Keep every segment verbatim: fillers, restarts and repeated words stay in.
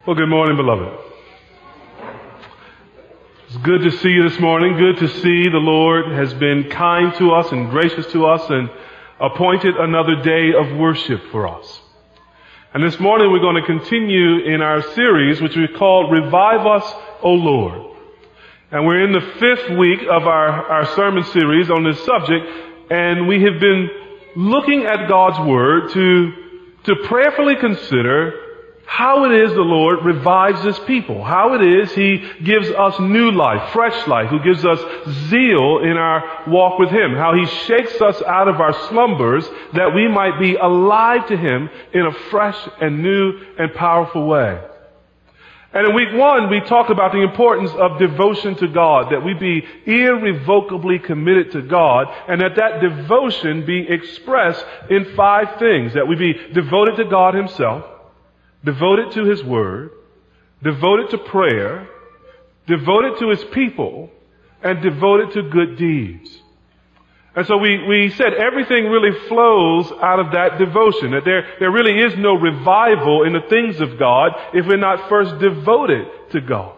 Well, good morning, beloved. It's good to see you this morning. Good to see the Lord has been kind to us and gracious to us and appointed another day of worship for us. And this morning we're going to continue in our series, which we call Revive Us, O Lord. And we're in the fifth week of our, our sermon series on this subject, and we have been looking at God's Word to, to prayerfully consider how it is the Lord revives His people, how it is He gives us new life, fresh life, who gives us zeal in our walk with Him, how He shakes us out of our slumbers that we might be alive to Him in a fresh and new and powerful way. And in week one, we talked about the importance of devotion to God, that we be irrevocably committed to God, and that that devotion be expressed in five things, that we be devoted to God Himself, devoted to His Word, devoted to prayer, devoted to His people, and devoted to good deeds. And so we, we said everything really flows out of that devotion, that there, there really is no revival in the things of God if we're not first devoted to God.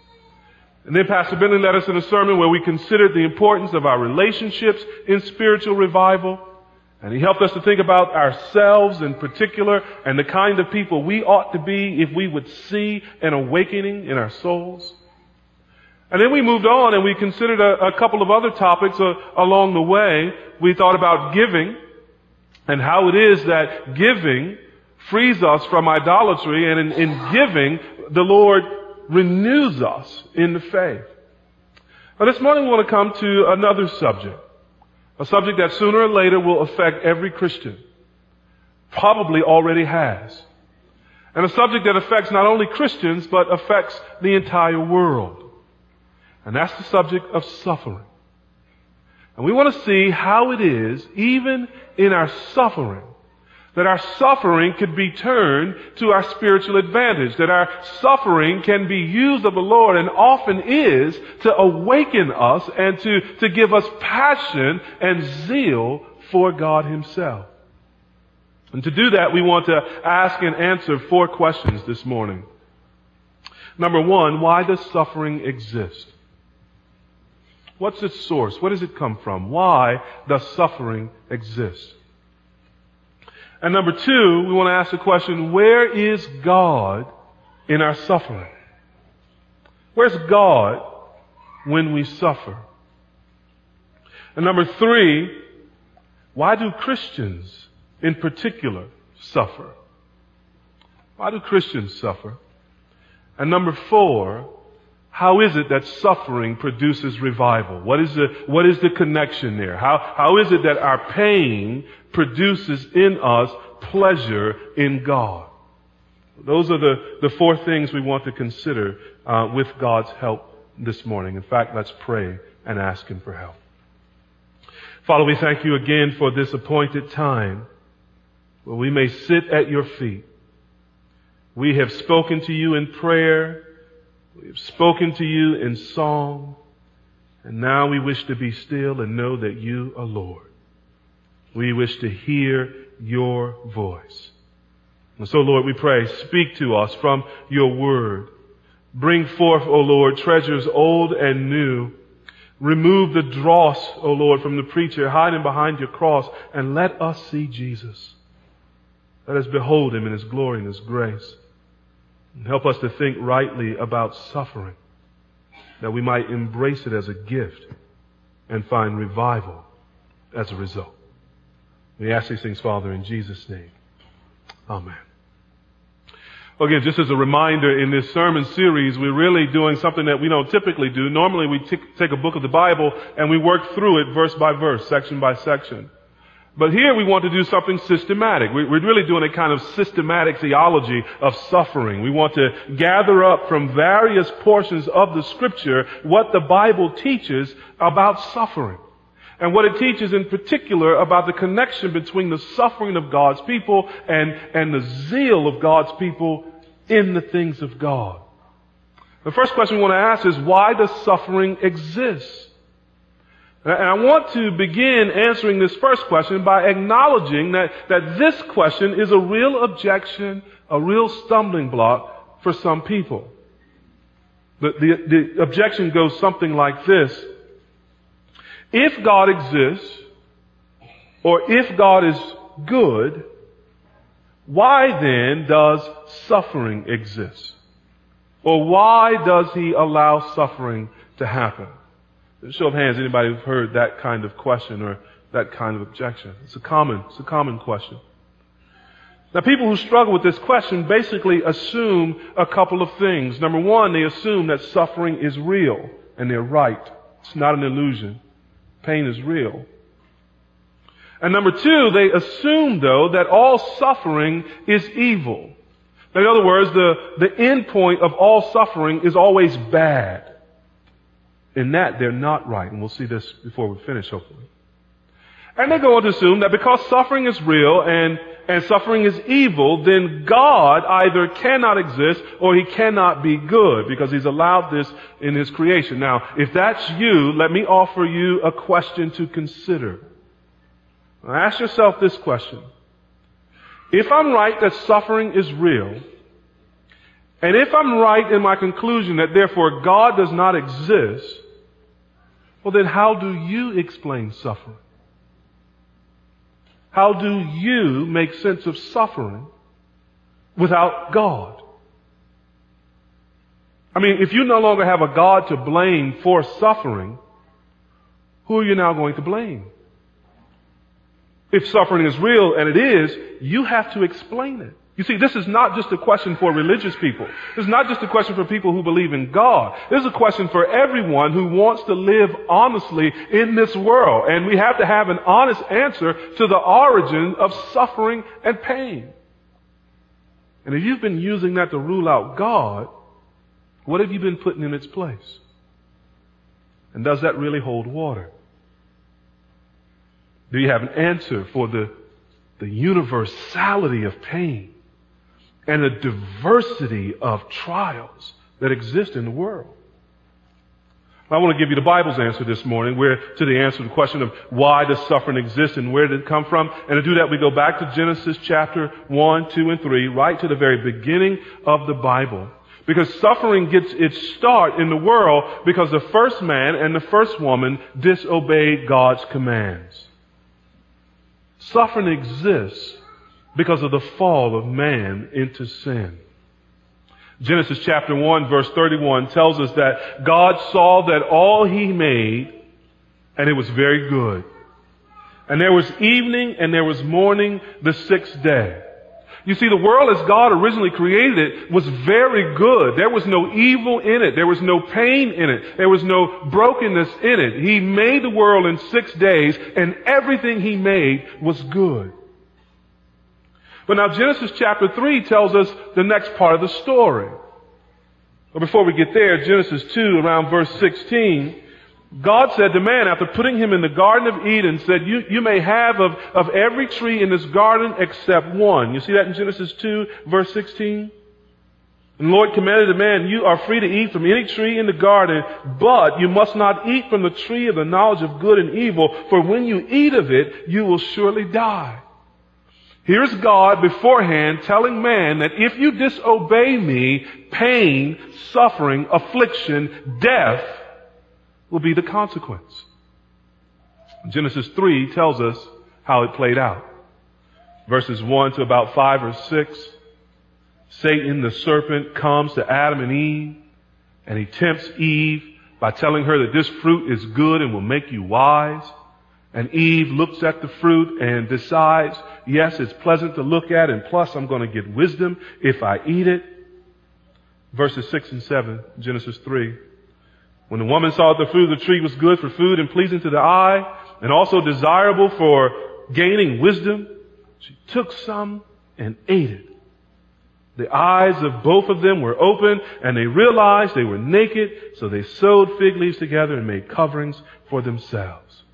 And then Pastor Bentley led us in a sermon where we considered the importance of our relationships in spiritual revival. And he helped us to think about ourselves in particular and the kind of people we ought to be if we would see an awakening in our souls. And then we moved on and we considered a, a couple of other topics uh, along the way. We thought about giving and how it is that giving frees us from idolatry, and in, in giving, the Lord renews us in the faith. Now this morning we want to come to another subject. A subject that sooner or later will affect every Christian. Probably already has. And a subject that affects not only Christians, but affects the entire world. And that's the subject of suffering. And we want to see how it is, even in our suffering, that our suffering could be turned to our spiritual advantage, that our suffering can be used of the Lord, and often is, to awaken us and to, to give us passion and zeal for God Himself. And to do that, we want to ask and answer four questions this morning. Number one, why does suffering exist? What's its source? Where does it come from? Why does suffering exist? And number two, we want to ask the question, where is God in our suffering? Where's God when we suffer? And number three, why do Christians in particular suffer? Why do Christians suffer? And number four, how is it that suffering produces revival? What is the, what is the connection there? How, how is it that our pain produces in us pleasure in God? Those are the, the four things we want to consider uh, with God's help this morning. In fact, let's pray and ask Him for help. Father, we thank You again for this appointed time where we may sit at Your feet. We have spoken to You in prayer. We have spoken to You in song. And now we wish to be still and know that You are Lord. We wish to hear Your voice. And so, Lord, we pray, speak to us from Your Word. Bring forth, O Lord, treasures old and new. Remove the dross, O Lord, from the preacher, hide Him behind Your cross, and let us see Jesus. Let us behold Him in His glory and His grace. And help us to think rightly about suffering, that we might embrace it as a gift and find revival as a result. We ask these things, Father, in Jesus' name. Amen. Well, again, just as a reminder, in this sermon series, we're really doing something that we don't typically do. Normally, we t- take a book of the Bible and we work through it verse by verse, section by section. But here we want to do something systematic. We're really doing a kind of systematic theology of suffering. We want to gather up from various portions of the Scripture what the Bible teaches about suffering. And what it teaches in particular about the connection between the suffering of God's people and, and the zeal of God's people in the things of God. The first question we want to ask is, why does suffering exist? And I want to begin answering this first question by acknowledging that, that this question is a real objection, a real stumbling block for some people. The, the, the objection goes something like this. If God exists, or if God is good, why then does suffering exist? Or why does he allow suffering to happen? Show of hands, anybody who's heard that kind of question or that kind of objection? It's a common, it's a common question. Now, people who struggle with this question basically assume a couple of things. Number one, they assume that suffering is real, and they're right. It's not an illusion. Pain is real. And number two, they assume, though, that all suffering is evil. In other words, the, the end point of all suffering is always bad. In that, they're not right. And we'll see this before we finish, hopefully. And they go on to assume that because suffering is real and, and suffering is evil, then God either cannot exist or he cannot be good because he's allowed this in his creation. Now, if that's you, let me offer you a question to consider. Now, ask yourself this question. If I'm right that suffering is real, and if I'm right in my conclusion that therefore God does not exist, well then how do you explain suffering? How do you make sense of suffering without God? I mean, if you no longer have a God to blame for suffering, who are you now going to blame? If suffering is real, and it is, you have to explain it. You see, this is not just a question for religious people. This is not just a question for people who believe in God. This is a question for everyone who wants to live honestly in this world. And we have to have an honest answer to the origin of suffering and pain. And if you've been using that to rule out God, what have you been putting in its place? And does that really hold water? Do you have an answer for the, the universality of pain and the diversity of trials that exist in the world? I want to give you the Bible's answer this morning. We're to the answer to the question of why does suffering exist and where did it come from? And to do that, we go back to Genesis chapter one, two, and three, right to the very beginning of the Bible. Because suffering gets its start in the world because the first man and the first woman disobeyed God's commands. Suffering exists because of the fall of man into sin. Genesis chapter one verse thirty-one tells us that God saw that all he made, and it was very good. And there was evening and there was morning the sixth day. You see, the world as God originally created it was very good. There was no evil in it. There was no pain in it. There was no brokenness in it. He made the world in six days, and everything he made was good. But now Genesis chapter three tells us the next part of the story. But before we get there, Genesis two, around verse sixteen, God said to man, after putting him in the Garden of Eden, said, you, you may have of, of every tree in this garden except one. You see that in Genesis two, verse sixteen? And the Lord commanded the man, you are free to eat from any tree in the garden, but you must not eat from the tree of the knowledge of good and evil, for when you eat of it, you will surely die. Here's God beforehand telling man that if you disobey me, pain, suffering, affliction, death will be the consequence. Genesis three tells us how it played out. Verses one to about five or six, Satan, the serpent, comes to Adam and Eve, and he tempts Eve by telling her that this fruit is good and will make you wise. And Eve looks at the fruit and decides, yes, it's pleasant to look at, and plus I'm going to get wisdom if I eat it. Verses six and seven, Genesis three. When the woman saw that the fruit of the tree was good for food and pleasing to the eye, and also desirable for gaining wisdom, she took some and ate it. The eyes of both of them were open, and they realized they were naked, so they sewed fig leaves together and made coverings for themselves.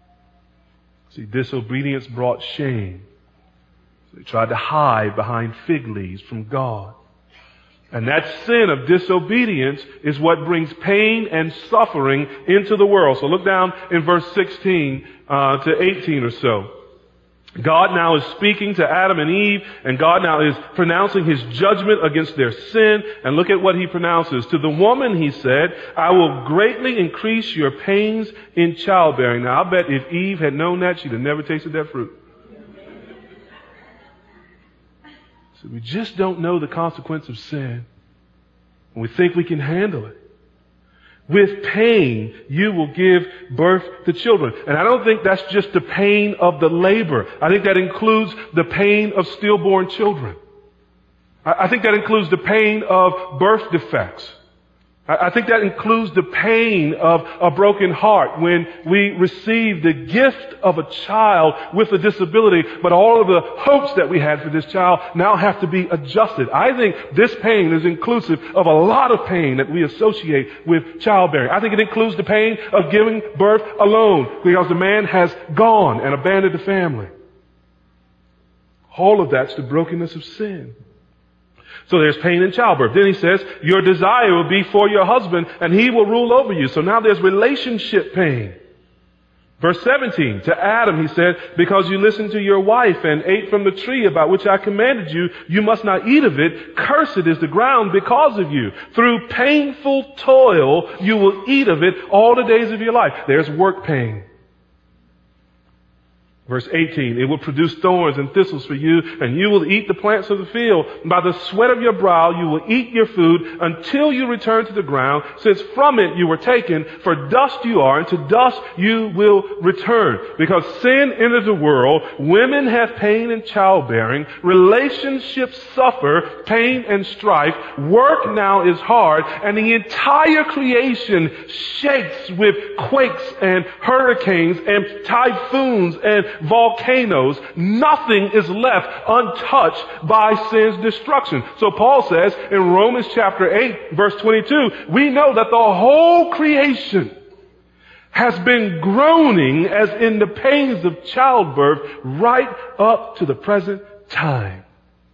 See, disobedience brought shame. So they tried to hide behind fig leaves from God. And that sin of disobedience is what brings pain and suffering into the world. So look down in verse sixteen uh, to eighteen or so. God now is speaking to Adam and Eve, and God now is pronouncing his judgment against their sin. And look at what he pronounces. To the woman, he said, I will greatly increase your pains in childbearing. Now, I bet if Eve had known that, she'd have never tasted that fruit. So we just don't know the consequence of sin, and we think we can handle it. With pain, you will give birth to children. And I don't think that's just the pain of the labor. I think that includes the pain of stillborn children. I think that includes the pain of birth defects. I think that includes the pain of a broken heart when we receive the gift of a child with a disability, but all of the hopes that we had for this child now have to be adjusted. I think this pain is inclusive of a lot of pain that we associate with childbearing. I think it includes the pain of giving birth alone because the man has gone and abandoned the family. All of that's the brokenness of sin. So there's pain in childbirth. Then he says, your desire will be for your husband and he will rule over you. So now there's relationship pain. Verse seventeen, to Adam he said, because you listened to your wife and ate from the tree about which I commanded you, you must not eat of it. Cursed is the ground because of you. Through painful toil you will eat of it all the days of your life. There's work pain. Verse eighteen, it will produce thorns and thistles for you, and you will eat the plants of the field. By the sweat of your brow you will eat your food until you return to the ground, since from it you were taken, for dust you are, and to dust you will return. Because sin enters the world, women have pain in childbearing, relationships suffer pain and strife, work now is hard, and the entire creation shakes with quakes and hurricanes and typhoons and volcanoes. Nothing is left untouched by sin's destruction. So Paul says in Romans chapter eight, verse twenty-two, we know that the whole creation has been groaning as in the pains of childbirth right up to the present time.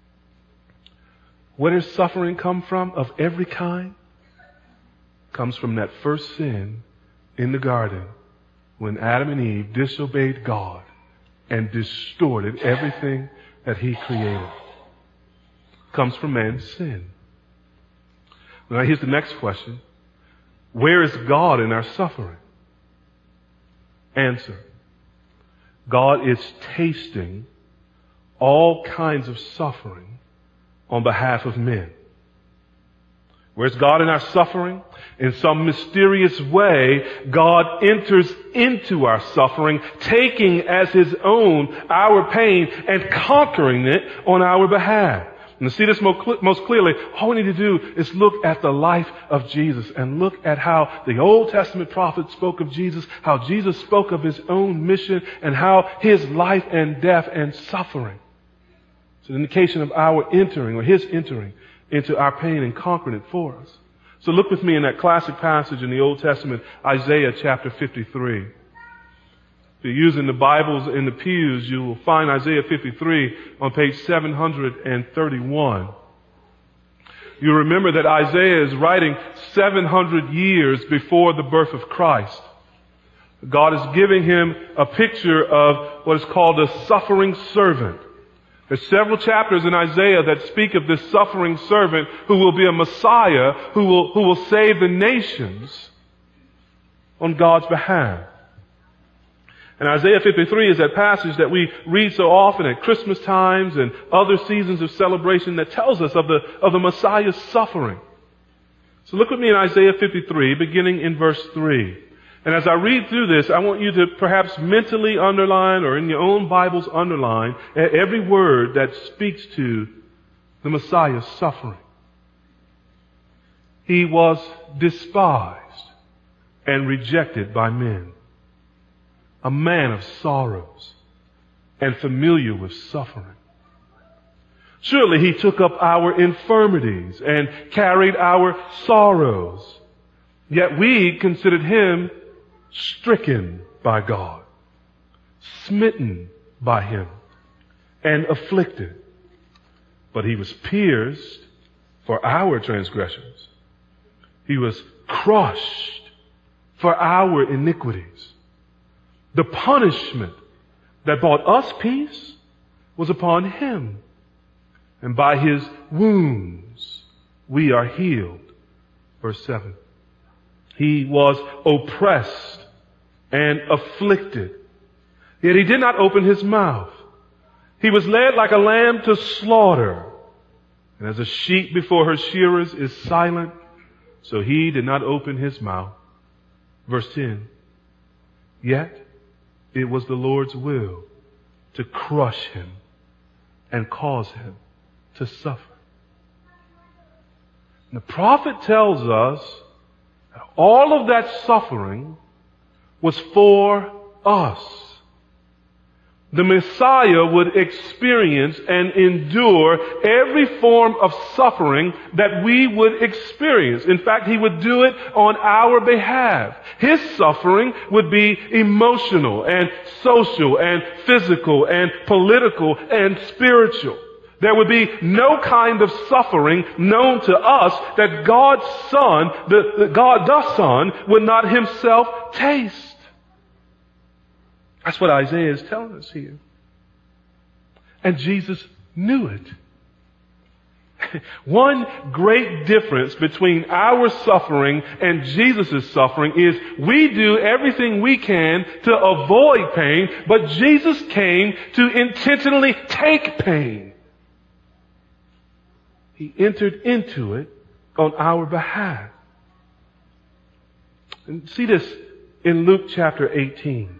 Where does suffering come from of every kind? It comes from that first sin in the garden when Adam and Eve disobeyed God and distorted everything that he created. It comes from man's sin. Now here's the next question. Where is God in our suffering? Answer. God is tasting all kinds of suffering on behalf of men. Where's God in our suffering? In some mysterious way, God enters into our suffering, taking as his own our pain and conquering it on our behalf. And to see this most clearly, all we need to do is look at the life of Jesus and look at how the Old Testament prophets spoke of Jesus, how Jesus spoke of his own mission, and how his life and death and suffering. It's an indication of our entering, or his entering, into our pain and conquering it for us. So look with me in that classic passage in the Old Testament, Isaiah chapter fifty-three. If you're using the Bibles in the pews, you will find Isaiah fifty-three on page seven hundred thirty-one. You remember that Isaiah is writing seven hundred years before the birth of Christ. God is giving him a picture of what is called a suffering servant. There's several chapters in Isaiah that speak of this suffering servant who will be a Messiah, who will, who will save the nations on God's behalf. And Isaiah fifty-three is that passage that we read so often at Christmas times and other seasons of celebration that tells us of the, of the Messiah's suffering. So look with me in Isaiah fifty-three, beginning in verse three. And as I read through this, I want you to perhaps mentally underline, or in your own Bibles underline, every word that speaks to the Messiah's suffering. He was despised and rejected by men, a man of sorrows and familiar with suffering. Surely he took up our infirmities and carried our sorrows. Yet we considered him stricken by God, smitten by him, and afflicted. But he was pierced for our transgressions. He was crushed for our iniquities. The punishment that brought us peace was upon him. And by his wounds we are healed. Verse seven. He was oppressed and afflicted, yet he did not open his mouth. He was led like a lamb to slaughter, and as a sheep before her shearers is silent, so he did not open his mouth. Verse ten. Yet it was the Lord's will to crush him and cause him to suffer. And the prophet tells us that all of that suffering was for us. The Messiah would experience and endure every form of suffering that we would experience. In fact, he would do it on our behalf. His suffering would be emotional and social and physical and political and spiritual. There would be no kind of suffering known to us that God's Son, the, the God the Son, would not himself taste. That's what Isaiah is telling us here. And Jesus knew it. One great difference between our suffering and Jesus' suffering is we do everything we can to avoid pain, but Jesus came to intentionally take pain. He entered into it on our behalf. And see this in Luke chapter eighteen.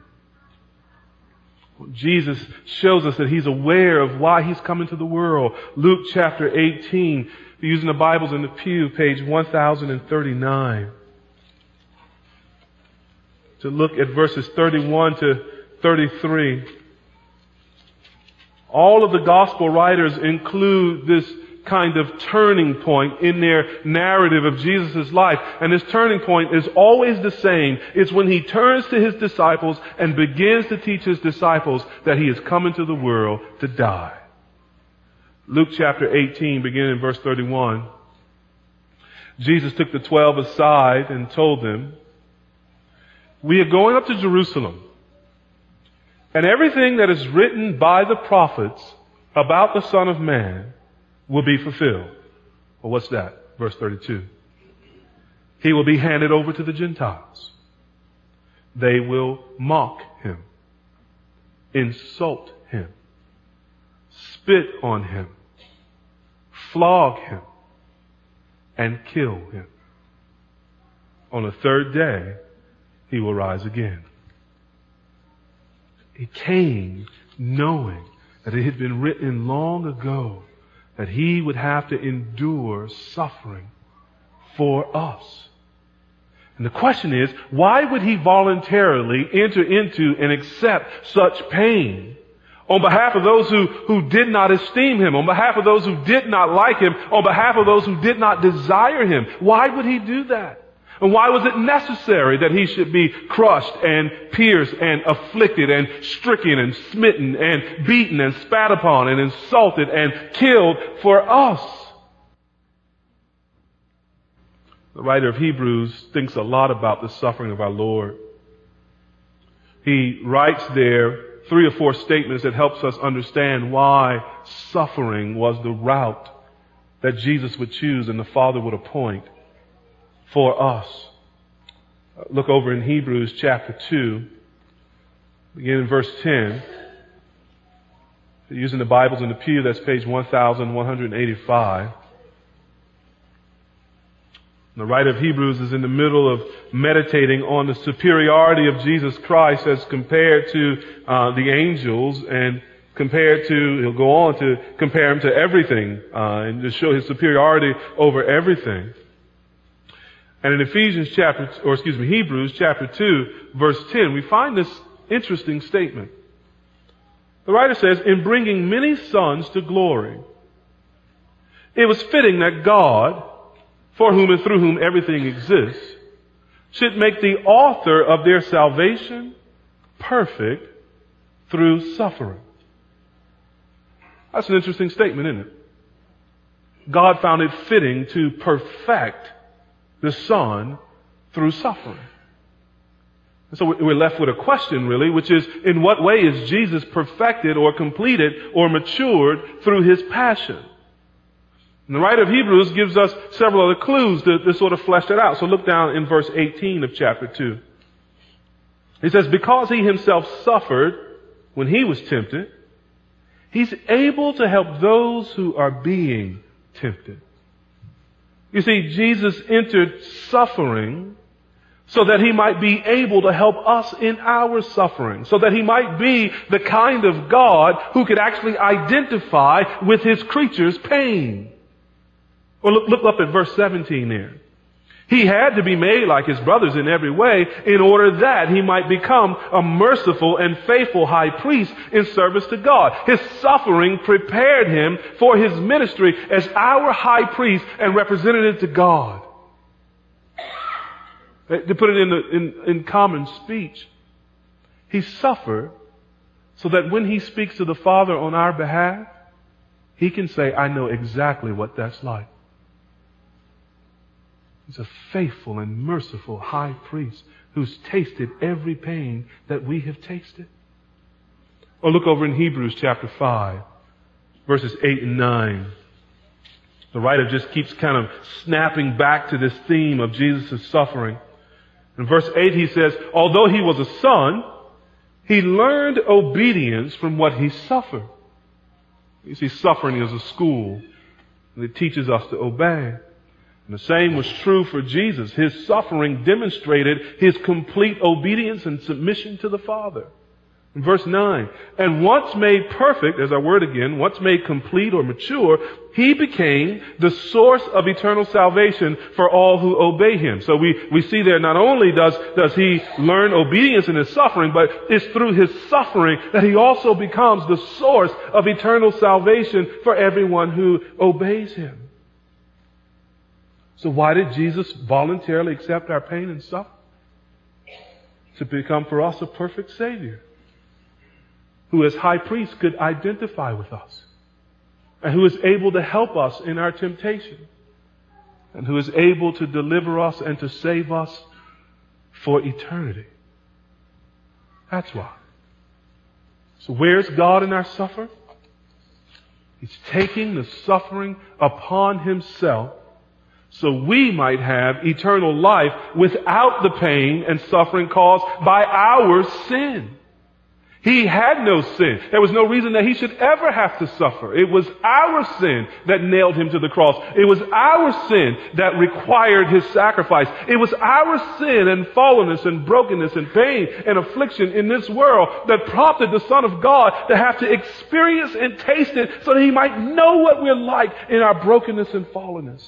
Jesus shows us that he's aware of why he's come into the world. Luke chapter eighteen, if you're using the Bibles in the pew, page one thousand thirty-nine. To look at verses thirty-one to thirty-three. All of the gospel writers include this kind of turning point in their narrative of Jesus' life. And this turning point is always the same. It's when he turns to his disciples and begins to teach his disciples that he has come into the world to die. Luke chapter eighteen, beginning in verse thirty-one. Jesus took the twelve aside and told them, "We are going up to Jerusalem, and everything that is written by the prophets about the Son of Man will be fulfilled." Well, what's that? Verse thirty-two. He will be handed over to the Gentiles. They will mock him, insult him, spit on him, flog him, and kill him. On the third day, he will rise again. He came knowing that it had been written long ago that he would have to endure suffering for us. And the question is, why would he voluntarily enter into and accept such pain on behalf of those who, who did not esteem him, on behalf of those who did not like him, on behalf of those who did not desire him? Why would he do that? And why was it necessary that he should be crushed and pierced and afflicted and stricken and smitten and beaten and spat upon and insulted and killed for us? The writer of Hebrews thinks a lot about the suffering of our Lord. He writes there three or four statements that helps us understand why suffering was the route that Jesus would choose and the Father would appoint for us. Look over in Hebrews chapter two, begin in verse ten. Using the Bibles in the pew, that's page one thousand one hundred eighty-five. The writer of Hebrews is in the middle of meditating on the superiority of Jesus Christ as compared to uh, the angels, and compared to, he'll go on to compare him to everything uh, and to show his superiority over everything. And in Ephesians chapter, or excuse me, Hebrews chapter two, verse ten, we find this interesting statement. The writer says, "In bringing many sons to glory, it was fitting that God, for whom and through whom everything exists, should make the author of their salvation perfect through suffering." That's an interesting statement, isn't it? God found it fitting to perfect the Son through suffering. So we're left with a question, really, which is, in what way is Jesus perfected or completed or matured through his passion? And the writer of Hebrews gives us several other clues to, to sort of flesh that out. So look down in verse eighteen of chapter two. He says, because he himself suffered when he was tempted, he's able to help those who are being tempted. You see, Jesus entered suffering so that he might be able to help us in our suffering, so that he might be the kind of God who could actually identify with his creatures' pain. Well, look, look up at verse seventeen there. He had to be made like his brothers in every way in order that he might become a merciful and faithful high priest in service to God. His suffering prepared him for his ministry as our high priest and representative to God. To put it in, the, in, in common speech, he suffered so that when he speaks to the Father on our behalf, he can say, I know exactly what that's like. He's a faithful and merciful high priest who's tasted every pain that we have tasted. Or look over in Hebrews chapter five, verses eight and nine. The writer just keeps kind of snapping back to this theme of Jesus' suffering. In verse eight he says, although he was a son, he learned obedience from what he suffered. You see, suffering is a school, and it teaches us to obey. And the same was true for Jesus. His suffering demonstrated his complete obedience and submission to the Father. In verse nine, and once made perfect, as our word again, once made complete or mature, he became the source of eternal salvation for all who obey him. So we, we see there not only does, does he learn obedience in his suffering, but it's through his suffering that he also becomes the source of eternal salvation for everyone who obeys him. So why did Jesus voluntarily accept our pain and suffering? To become for us a perfect Savior, who as high priest could identify with us, and who is able to help us in our temptation, and who is able to deliver us and to save us for eternity. That's why. So where's God in our suffering? He's taking the suffering upon himself so we might have eternal life without the pain and suffering caused by our sin. He had no sin. There was no reason that he should ever have to suffer. It was our sin that nailed him to the cross. It was our sin that required his sacrifice. It was our sin and fallenness and brokenness and pain and affliction in this world that prompted the Son of God to have to experience and taste it so that he might know what we're like in our brokenness and fallenness.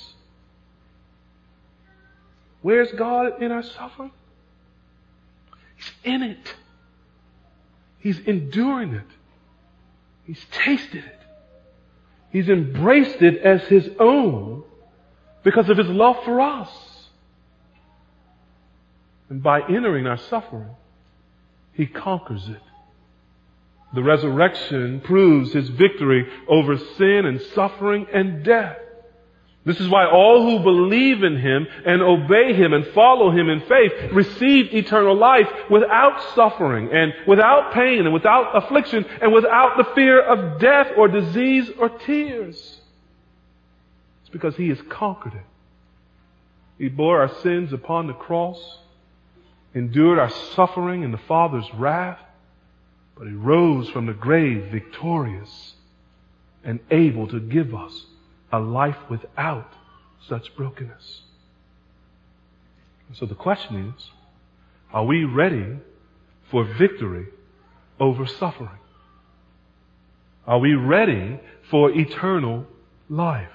Where's God in our suffering? He's in it. He's enduring it. He's tasted it. He's embraced it as his own because of his love for us. And by entering our suffering, he conquers it. The resurrection proves his victory over sin and suffering and death. This is why all who believe in him and obey him and follow him in faith receive eternal life without suffering and without pain and without affliction and without the fear of death or disease or tears. It's because he has conquered it. He bore our sins upon the cross, endured our suffering in the Father's wrath, but he rose from the grave victorious and able to give us a life without such brokenness. So the question is, are we ready for victory over suffering? Are we ready for eternal life?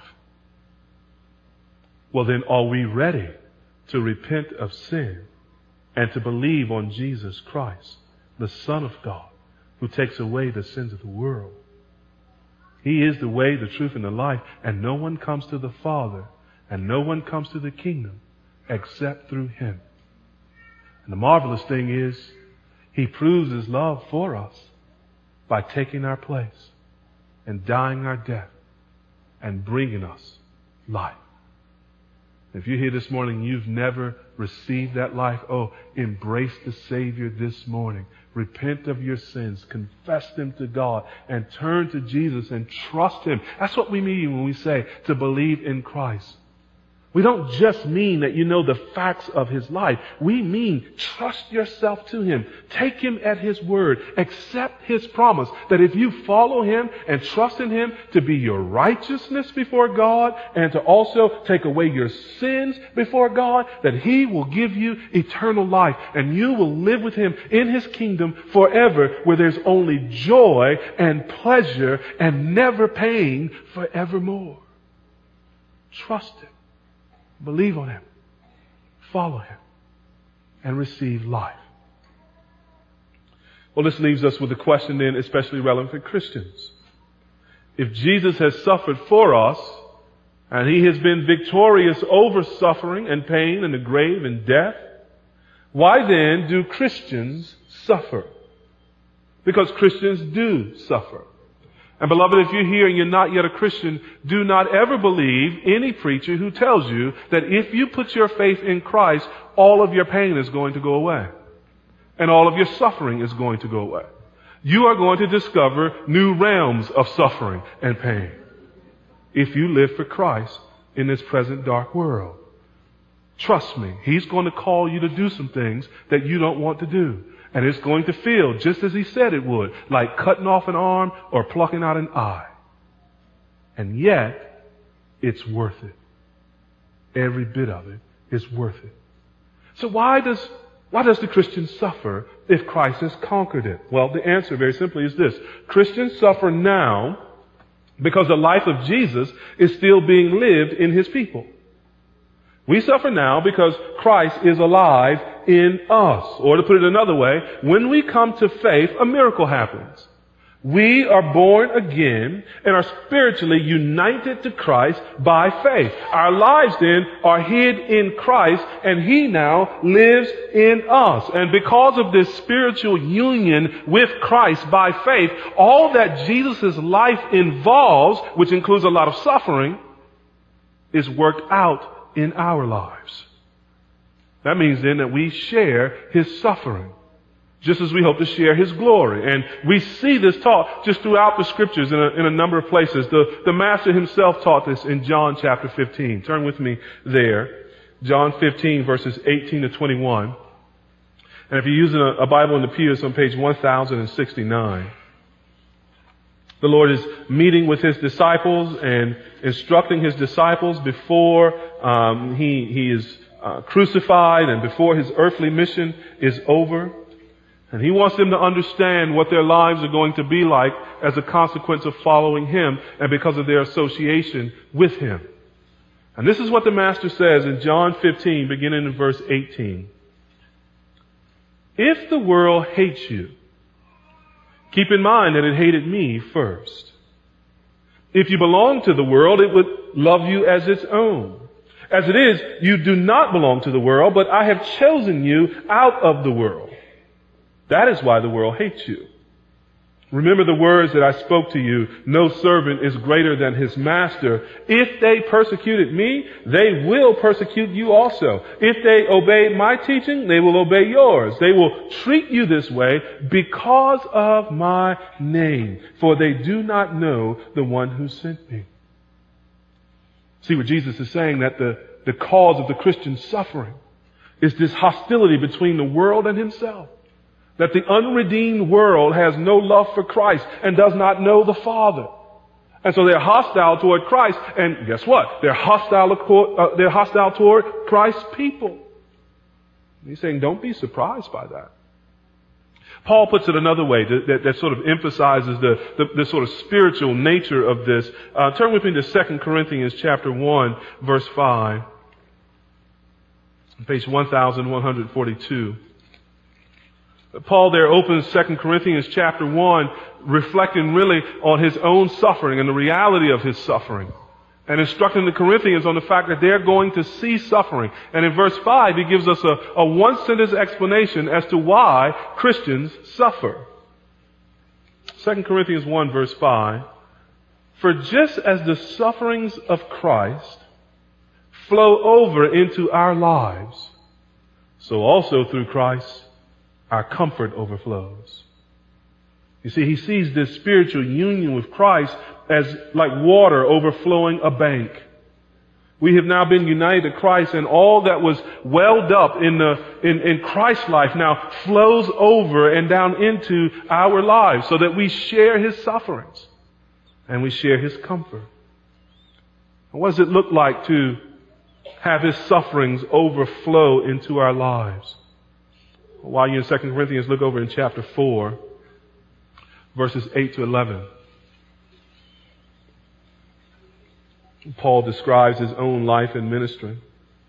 Well then, are we ready to repent of sin and to believe on Jesus Christ, the Son of God, who takes away the sins of the world? He is the way, the truth, and the life, and no one comes to the Father, and no one comes to the kingdom except through him. And the marvelous thing is, he proves his love for us by taking our place and dying our death and bringing us life. If you're here this morning, you've never received that life, oh, embrace the Savior this morning. Repent of your sins, confess them to God, and turn to Jesus and trust Him. That's what we mean when we say to believe in Christ. We don't just mean that you know the facts of His life. We mean trust yourself to Him. Take Him at His word. Accept His promise that if you follow Him and trust in Him to be your righteousness before God and to also take away your sins before God, that He will give you eternal life and you will live with Him in His kingdom forever, where there's only joy and pleasure and never pain forevermore. Trust Him. Believe on Him, follow Him, and receive life. Well, this leaves us with a question then, especially relevant for Christians. If Jesus has suffered for us, and He has been victorious over suffering and pain and the grave and death, why then do Christians suffer? Because Christians do suffer. And beloved, if you're here and you're not yet a Christian, do not ever believe any preacher who tells you that if you put your faith in Christ, all of your pain is going to go away. And all of your suffering is going to go away. You are going to discover new realms of suffering and pain if you live for Christ in this present dark world. Trust me, He's going to call you to do some things that you don't want to do. And it's going to feel, just as He said it would, like cutting off an arm or plucking out an eye. And yet, it's worth it. Every bit of it is worth it. So why does, why does the Christian suffer if Christ has conquered it? Well, the answer very simply is this. Christians suffer now because the life of Jesus is still being lived in His people. We suffer now because Christ is alive in us. Or to put it another way, when we come to faith, a miracle happens. We are born again and are spiritually united to Christ by faith. Our lives then are hid in Christ, and He now lives in us. And because of this spiritual union with Christ by faith, all that Jesus' life involves, which includes a lot of suffering, is worked out in our lives. That means then that we share His suffering, just as we hope to share His glory. And we see this taught just throughout the Scriptures in a, in a number of places. The, the Master Himself taught this in John chapter fifteen. Turn with me there. John fifteen, verses eighteen to twenty-one. And if you're using a, a Bible in the pew, it's on page one thousand sixty-nine. The Lord is meeting with His disciples and instructing His disciples before um, He, he is uh, crucified and before His earthly mission is over. And He wants them to understand what their lives are going to be like as a consequence of following Him and because of their association with Him. And this is what the Master says in John fifteen, beginning in verse eighteen. If the world hates you, keep in mind that it hated me first. If you belong to the world, it would love you as its own. As it is, you do not belong to the world, but I have chosen you out of the world. That is why the world hates you. Remember the words that I spoke to you. No servant is greater than his master. If they persecuted me, they will persecute you also. If they obey my teaching, they will obey yours. They will treat you this way because of my name, for they do not know the one who sent me. See what Jesus is saying, that the, the cause of the Christian suffering is this hostility between the world and Himself. That the unredeemed world has no love for Christ and does not know the Father. And so they're hostile toward Christ. And guess what? They're hostile, uh, they're hostile toward Christ's people. He's saying, don't be surprised by that. Paul puts it another way that, that, that sort of emphasizes the, the, the sort of spiritual nature of this. Uh, turn with me to Second Corinthians chapter one, verse five. Page one thousand one hundred forty-two. Paul there opens Second Corinthians chapter one, reflecting really on his own suffering and the reality of his suffering, and instructing the Corinthians on the fact that they're going to see suffering. And in verse five, he gives us a, a one-sentence explanation as to why Christians suffer. Second Corinthians one, verse five. For just as the sufferings of Christ flow over into our lives, so also through Christ, our comfort overflows. You see, he sees this spiritual union with Christ as like water overflowing a bank. We have now been united to Christ, and all that was welled up in the in, in Christ's life now flows over and down into our lives, so that we share his sufferings and we share his comfort. And what does it look like to have his sufferings overflow into our lives? While you're in Second Corinthians, look over in chapter four, verses eight to eleven. Paul describes his own life and ministry.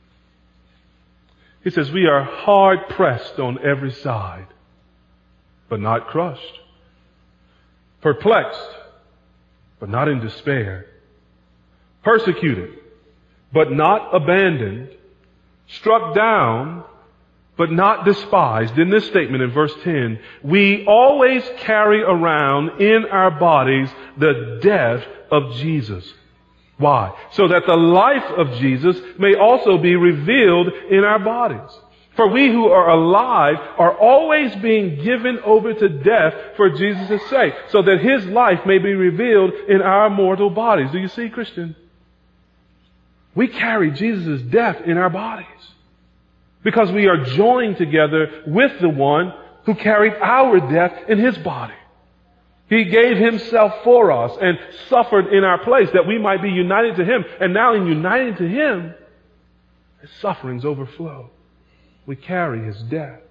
He says, we are hard pressed on every side, but not crushed. Perplexed, but not in despair. Persecuted, but not abandoned. Struck down, but not despised. In this statement in verse ten, we always carry around in our bodies the death of Jesus. Why? So that the life of Jesus may also be revealed in our bodies. For we who are alive are always being given over to death for Jesus' sake, so that his life may be revealed in our mortal bodies. Do you see, Christian? We carry Jesus' death in our bodies because we are joined together with the one who carried our death in his body. He gave himself for us and suffered in our place that we might be united to him. And now in uniting to him, his sufferings overflow. We carry his death.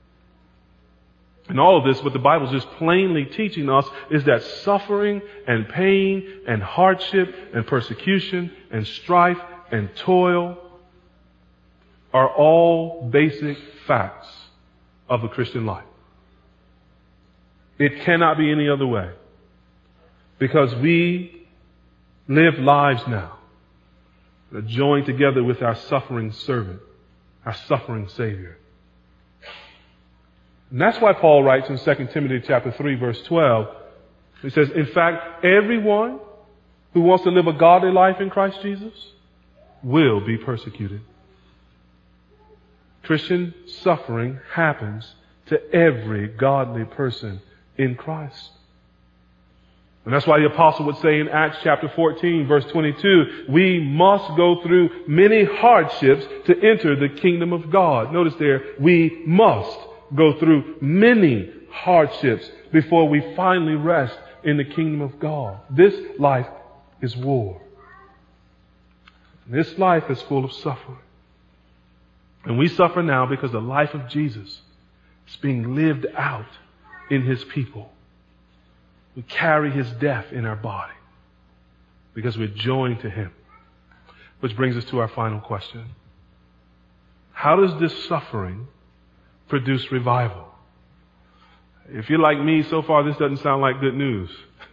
And all of this, what the Bible is just plainly teaching us, is that suffering and pain and hardship and persecution and strife and toil are all basic facts of the Christian life. It cannot be any other way, because we live lives now that are joined together with our suffering servant, our suffering Savior. And that's why Paul writes in Second Timothy chapter three, verse twelve, he says, in fact, everyone who wants to live a godly life in Christ Jesus will be persecuted. Christian suffering happens to every godly person in Christ. And that's why the apostle would say in Acts chapter fourteen, verse twenty-two, we must go through many hardships to enter the kingdom of God. Notice there, we must go through many hardships before we finally rest in the kingdom of God. This life is war. This life is full of suffering. And we suffer now because the life of Jesus is being lived out in his people. We carry his death in our body because we're joined to him. Which brings us to our final question. How does this suffering produce revival? If you're like me, so far this doesn't sound like good news.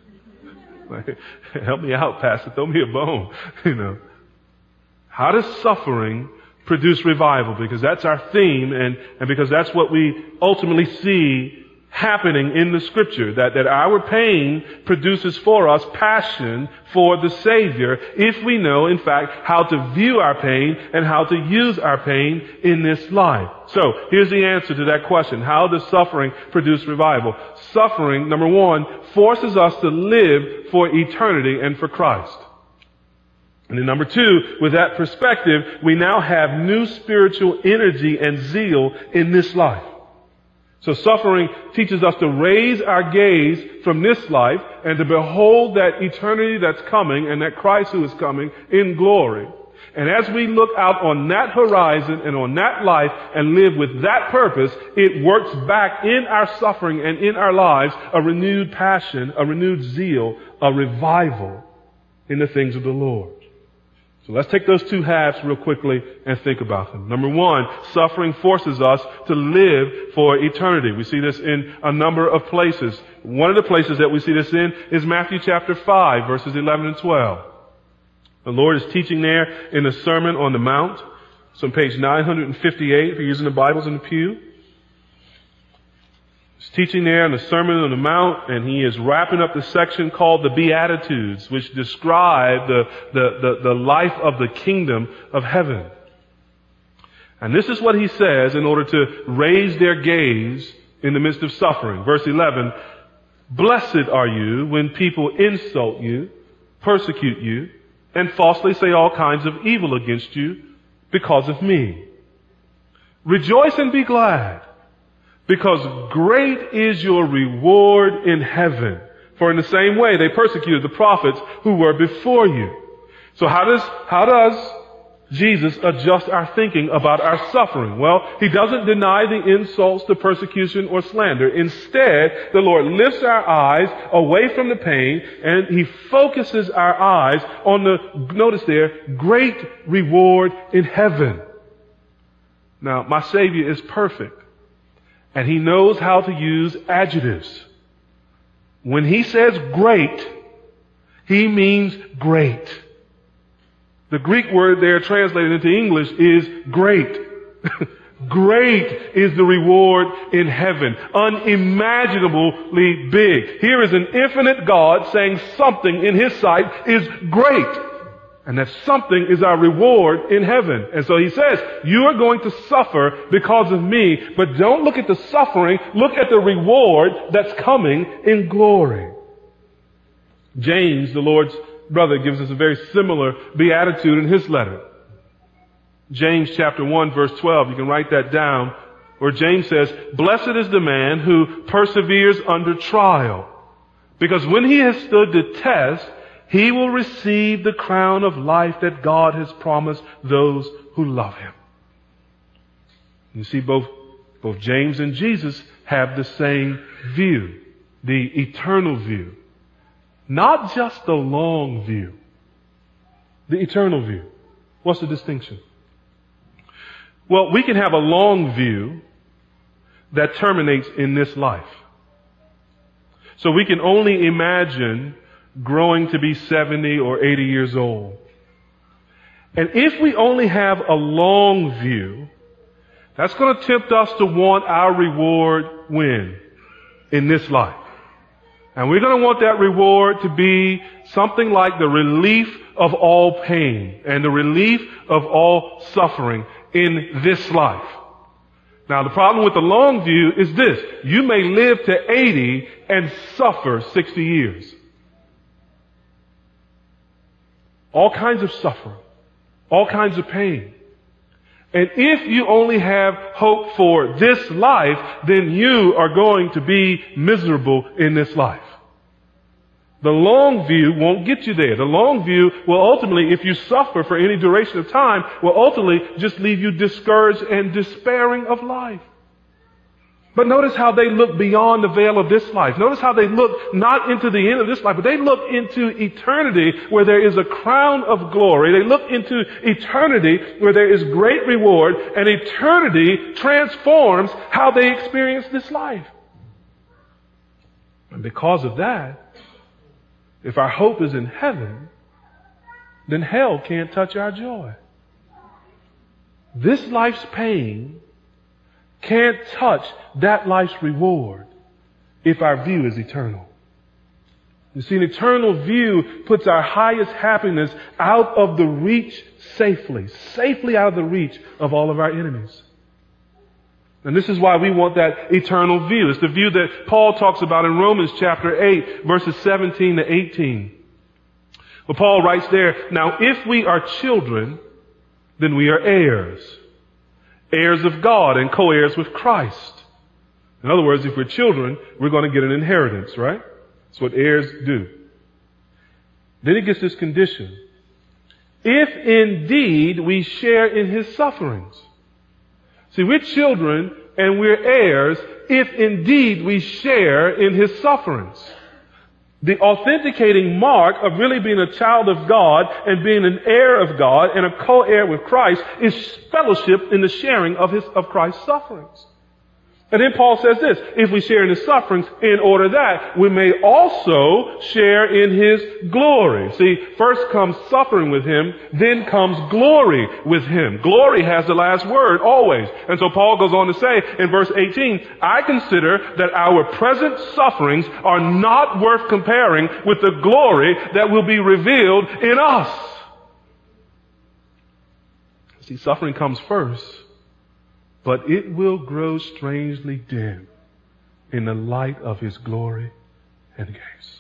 Help me out, Pastor. Throw me a bone. You know. How does suffering produce revival? Because that's our theme, and, and because that's what we ultimately see happening in the Scripture, that, that our pain produces for us passion for the Savior, if we know, in fact, how to view our pain and how to use our pain in this life. So, here's the answer to that question. How does suffering produce revival? Suffering, number one, forces us to live for eternity and for Christ. And then number two, with that perspective, we now have new spiritual energy and zeal in this life. So suffering teaches us to raise our gaze from this life and to behold that eternity that's coming and that Christ who is coming in glory. And as we look out on that horizon and on that life and live with that purpose, it works back in our suffering and in our lives a renewed passion, a renewed zeal, a revival in the things of the Lord. So let's take those two halves real quickly and think about them. Number one, suffering forces us to live for eternity. We see this in a number of places. One of the places that we see this in is Matthew chapter five, verses eleven and twelve. The Lord is teaching there in the Sermon on the Mount. It's on page nine fifty-eight if you're using the Bibles in the pew. He's teaching there in the Sermon on the Mount, and he is wrapping up the section called the Beatitudes, which describe the, the, the, the life of the kingdom of heaven. And this is what he says in order to raise their gaze in the midst of suffering. Verse eleven, blessed are you when people insult you, persecute you, and falsely say all kinds of evil against you because of me. Rejoice and be glad, because great is your reward in heaven. For in the same way they persecuted the prophets who were before you. So how does, how does Jesus adjust our thinking about our suffering? Well, he doesn't deny the insults, the persecution, or slander. Instead, the Lord lifts our eyes away from the pain, and he focuses our eyes on the, notice there, great reward in heaven. Now, my Savior is perfect, and he knows how to use adjectives. When he says great, he means great. The Greek word there translated into English is great. Great is the reward in heaven. Unimaginably big. Here is an infinite God saying something in his sight is great. And that something is our reward in heaven. And so he says, you are going to suffer because of me, but don't look at the suffering, look at the reward that's coming in glory. James, the Lord's brother, gives us a very similar beatitude in his letter. James chapter one verse twelve, you can write that down, where James says, blessed is the man who perseveres under trial, because when he has stood the test, he will receive the crown of life that God has promised those who love him. You see, both, both James and Jesus have the same view, the eternal view. Not just the long view, the eternal view. What's the distinction? Well, we can have a long view that terminates in this life. So we can only imagine growing to be seventy or eighty years old. And if we only have a long view, that's going to tempt us to want our reward when? In this life. And we're going to want that reward to be something like the relief of all pain and the relief of all suffering in this life. Now, the problem with the long view is this. You may live to eighty and suffer sixty years. All kinds of suffering. All kinds of pain. And if you only have hope for this life, then you are going to be miserable in this life. The long view won't get you there. The long view will ultimately, if you suffer for any duration of time, will ultimately just leave you discouraged and despairing of life. But notice how they look beyond the veil of this life. Notice how they look not into the end of this life, but they look into eternity where there is a crown of glory. They look into eternity where there is great reward, and eternity transforms how they experience this life. And because of that, if our hope is in heaven, then hell can't touch our joy. This life's pain can't touch that life's reward if our view is eternal. You see, an eternal view puts our highest happiness out of the reach safely, safely out of the reach of all of our enemies. And this is why we want that eternal view. It's the view that Paul talks about in Romans chapter eight, verses seventeen to eighteen. Well, Paul writes there, now if we are children, then we are heirs. Heirs of God and co-heirs with Christ. In other words, if we're children, we're going to get an inheritance, right? That's what heirs do. Then he gets this condition. If indeed we share in his sufferings. See, we're children and we're heirs if indeed we share in his sufferings. The authenticating mark of really being a child of God and being an heir of God and a co-heir with Christ is fellowship in the sharing of his, of Christ's sufferings. And then Paul says this, if we share in his sufferings, in order that we may also share in his glory. See, first comes suffering with him, then comes glory with him. Glory has the last word, always. And so Paul goes on to say in verse eighteen, I consider that our present sufferings are not worth comparing with the glory that will be revealed in us. See, suffering comes first, but it will grow strangely dim in the light of his glory and grace.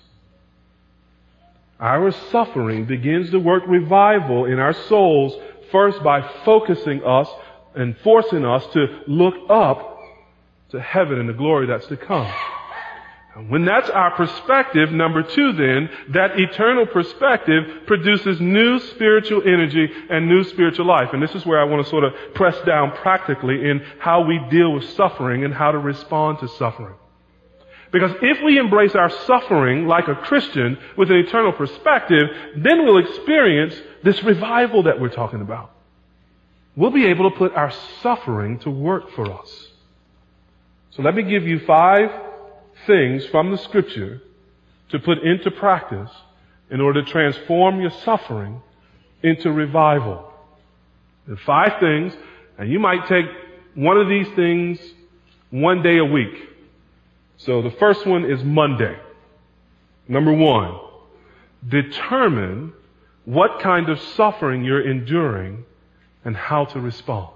Our suffering begins to work revival in our souls first by focusing us and forcing us to look up to heaven and the glory that's to come. And when that's our perspective, number two then, that eternal perspective produces new spiritual energy and new spiritual life. And this is where I want to sort of press down practically in how we deal with suffering and how to respond to suffering. Because if we embrace our suffering like a Christian with an eternal perspective, then we'll experience this revival that we're talking about. We'll be able to put our suffering to work for us. So let me give you five things from the Scripture to put into practice in order to transform your suffering into revival. There are five things, and you might take one of these things one day a week. So the first one is Monday. Number one, determine what kind of suffering you're enduring and how to respond.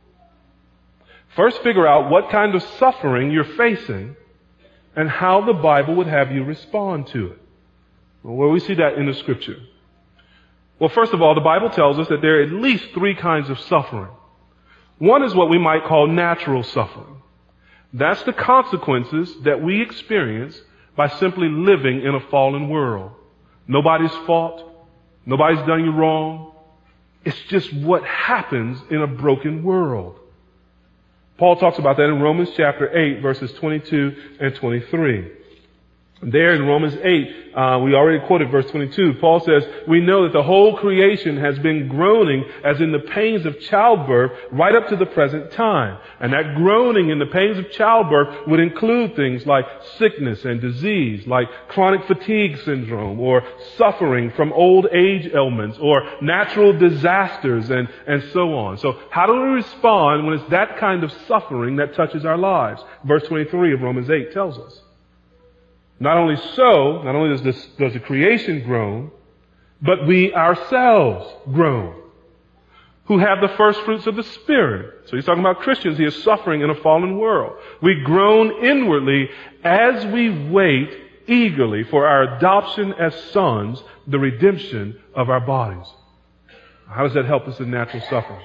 First, figure out what kind of suffering you're facing and how the Bible would have you respond to it. Well, where we see that in the Scripture. Well, first of all, the Bible tells us that there are at least three kinds of suffering. One is what we might call natural suffering. That's the consequences that we experience by simply living in a fallen world. Nobody's fault. Nobody's done you wrong. It's just what happens in a broken world. Paul talks about that in Romans chapter eight, verses twenty-two and twenty-three. There in Romans eight, uh, we already quoted verse twenty-two. Paul says, we know that the whole creation has been groaning as in the pains of childbirth right up to the present time. And that groaning in the pains of childbirth would include things like sickness and disease, like chronic fatigue syndrome, or suffering from old age ailments, or natural disasters, and, and so on. So how do we respond when it's that kind of suffering that touches our lives? Verse twenty-three of Romans eight tells us. Not only so, not only does, this, does the creation groan, but we ourselves groan, who have the first fruits of the Spirit. So he's talking about Christians. He is suffering in a fallen world. We groan inwardly as we wait eagerly for our adoption as sons, the redemption of our bodies. How does that help us in natural suffering?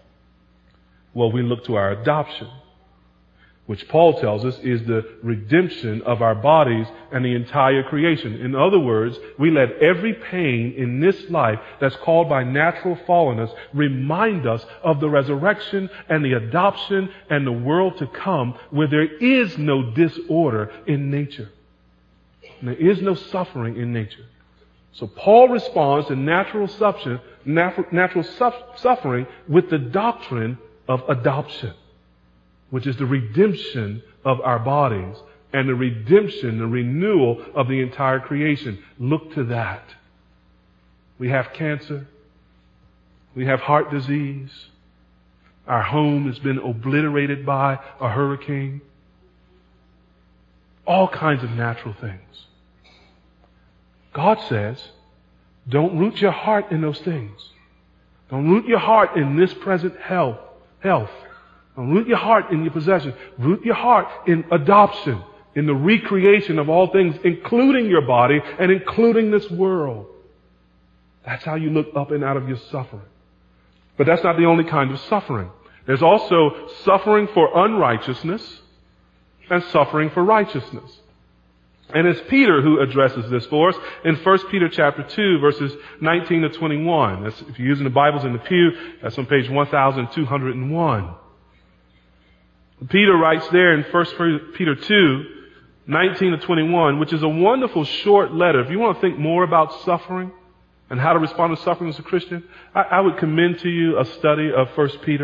Well, we look to our adoption, which Paul tells us is the redemption of our bodies and the entire creation. In other words, we let every pain in this life that's called by natural fallenness remind us of the resurrection and the adoption and the world to come, where there is no disorder in nature. And there is no suffering in nature. So Paul responds to natural suffering, natural suffering with the doctrine of adoption, which is the redemption of our bodies and the redemption, the renewal of the entire creation. Look to that. We have cancer. We have heart disease. Our home has been obliterated by a hurricane. All kinds of natural things. God says, don't root your heart in those things. Don't root your heart in this present health. health. Don't root your heart in your possessions. Root your heart in adoption, in the recreation of all things, including your body and including this world. That's how you look up and out of your suffering. But that's not the only kind of suffering. There's also suffering for unrighteousness and suffering for righteousness. And it's Peter who addresses this for us in First Peter chapter two, verses nineteen to twenty-one. That's, if you're using the Bibles in the pew, that's on page one thousand two hundred one. Peter writes there in First Peter two, nineteen to twenty-one, which is a wonderful short letter. If you want to think more about suffering and how to respond to suffering as a Christian, I, I would commend to you a study of First Peter.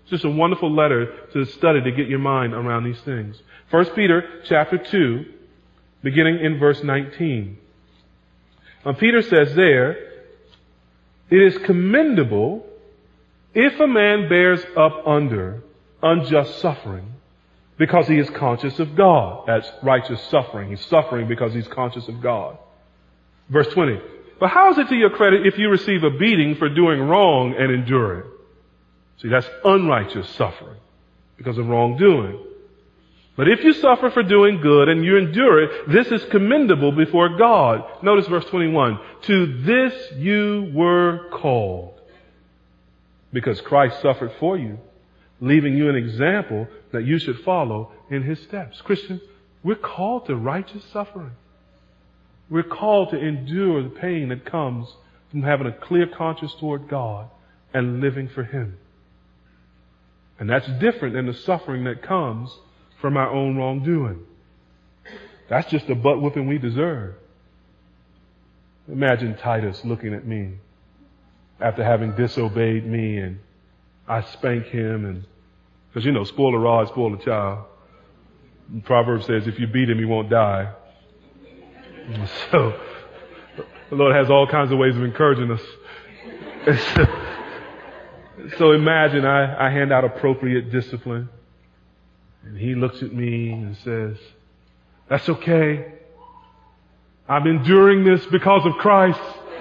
It's just a wonderful letter to study to get your mind around these things. First Peter chapter two, beginning in verse nineteen. Now, Peter says there, it is commendable if a man bears up under unjust suffering because he is conscious of God. That's righteous suffering. He's suffering because he's conscious of God. Verse twenty. But how is it to your credit if you receive a beating for doing wrong and endure it? See, that's unrighteous suffering because of wrongdoing. But if you suffer for doing good and you endure it, this is commendable before God. Notice verse twenty-one. To this you were called, because Christ suffered for you, leaving you an example that you should follow in his steps. Christians, we're called to righteous suffering. We're called to endure the pain that comes from having a clear conscience toward God and living for him. And that's different than the suffering that comes from our own wrongdoing. That's just the butt whooping we deserve. Imagine Titus looking at me after having disobeyed me, and I spank him, and because you know, spoil a rod, spoil a child. And Proverbs says if you beat him, he won't die. And so the Lord has all kinds of ways of encouraging us. And so, so imagine I, I hand out appropriate discipline, and he looks at me and says, "That's okay. I'm enduring this because of Christ."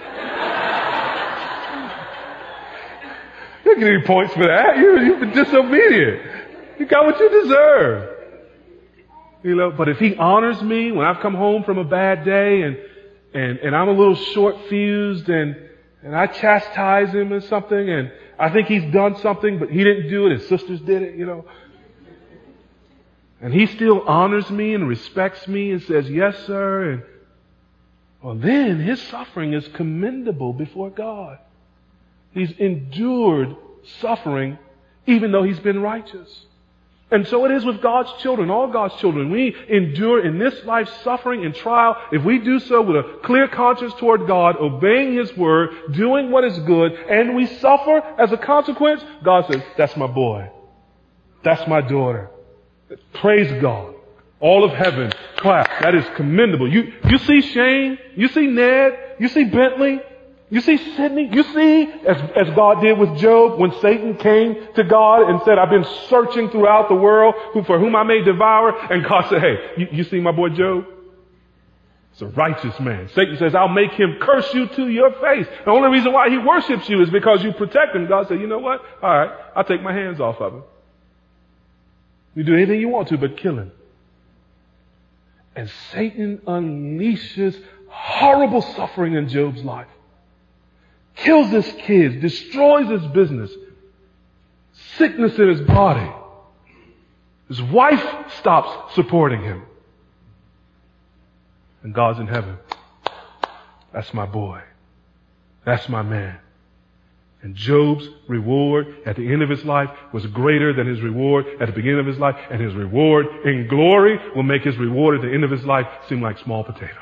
You don't get any points for that. You, you've been disobedient. You got what you deserve. You know, but if he honors me when I've come home from a bad day and, and, and I'm a little short fused and, and I chastise him or something and I think he's done something, but he didn't do it, his sisters did it, you know. And he still honors me and respects me and says, "Yes, sir." And well, then his suffering is commendable before God. He's endured suffering even though he's been righteous. And so it is with God's children, all God's children. We endure in this life suffering and trial if we do so with a clear conscience toward God, obeying his word, doing what is good, and we suffer as a consequence. God says, "That's my boy. That's my daughter." Praise God. All of heaven, clap. That is commendable. You, you see Shane, you see Ned, you see Bentley, you see Sidney, you see, as, as God did with Job when Satan came to God and said, "I've been searching throughout the world for whom I may devour." And God said, "Hey, you, you see my boy Job? It's a righteous man." Satan says, "I'll make him curse you to your face. The only reason why he worships you is because you protect him." God said, "You know what? All right, I'll take my hands off of him. You do anything you want to, but kill him." And Satan unleashes horrible suffering in Job's life. Kills his kids, destroys his business, sickness in his body. His wife stops supporting him. And God's in heaven. "That's my boy. That's my man." And Job's reward at the end of his life was greater than his reward at the beginning of his life. And his reward in glory will make his reward at the end of his life seem like small potatoes.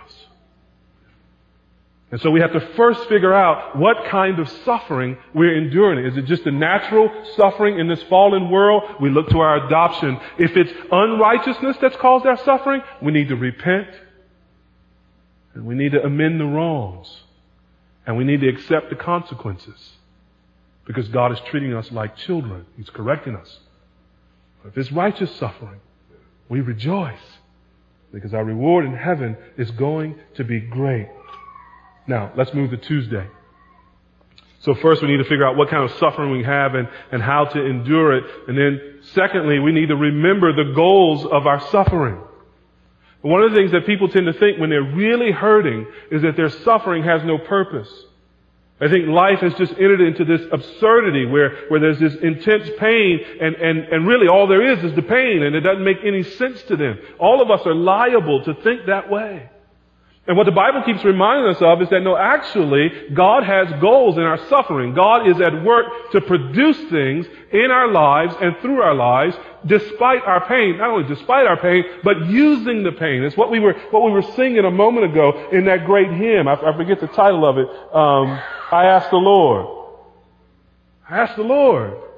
And so we have to first figure out what kind of suffering we're enduring. Is it just a natural suffering in this fallen world? We look to our adoption. If it's unrighteousness that's caused our suffering, we need to repent. And we need to amend the wrongs. And we need to accept the consequences. Because God is treating us like children. He's correcting us. But if it's righteous suffering, we rejoice. Because our reward in heaven is going to be great. Now, let's move to Tuesday. So first we need to figure out what kind of suffering we have and, and how to endure it. And then secondly, we need to remember the goals of our suffering. One of the things that people tend to think when they're really hurting is that their suffering has no purpose. I think life has just entered into this absurdity where, where there's this intense pain and, and, and really all there is is the pain, and it doesn't make any sense to them. All of us are liable to think that way. And what the Bible keeps reminding us of is that no, actually, God has goals in our suffering. God is at work to produce things in our lives and through our lives despite our pain. Not only despite our pain, but using the pain. It's what we were, what we were singing a moment ago in that great hymn. I, I forget the title of it. Um, I asked the Lord. I asked the Lord,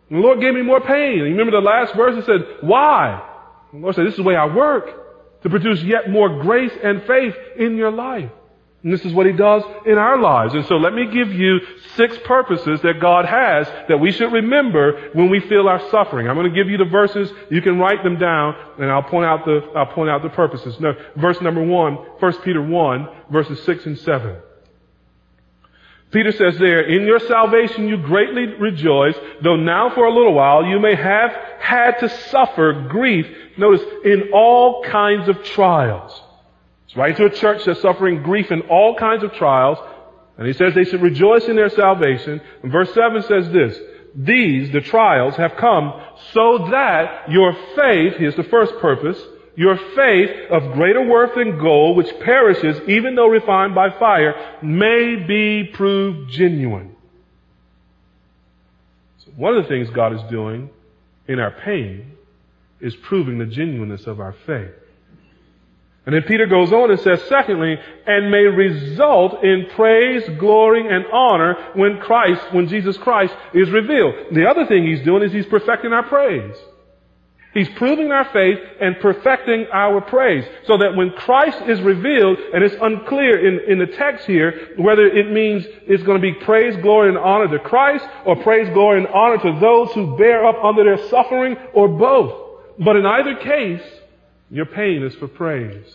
And the Lord gave me more pain. And you remember the last verse? It said, why? And the Lord said, this is the way I work, to produce yet more grace and faith in your life. And this is what He does in our lives. And so let me give you six purposes that God has that we should remember when we feel our suffering. I'm going to give you the verses. You can write them down, and I'll point out the I'll point out the purposes. No, verse number one, First Peter one, verses six and seven. Peter says there, in your salvation you greatly rejoice, though now for a little while you may have had to suffer grief. Notice, in all kinds of trials. It's right to a church that's suffering grief in all kinds of trials. And he says they should rejoice in their salvation. And verse seven says this, these, the trials, have come so that your faith, here's the first purpose, your faith of greater worth than gold, which perishes even though refined by fire, may be proved genuine. So one of the things God is doing in our pain is proving the genuineness of our faith. And then Peter goes on and says, secondly, and may result in praise, glory, and honor when Christ, when Jesus Christ is revealed. The other thing He's doing is He's perfecting our praise. He's proving our faith and perfecting our praise. So that when Christ is revealed, and it's unclear in, in the text here whether it means it's going to be praise, glory, and honor to Christ, or praise, glory, and honor to those who bear up under their suffering, or both. But in either case, your pain is for praise.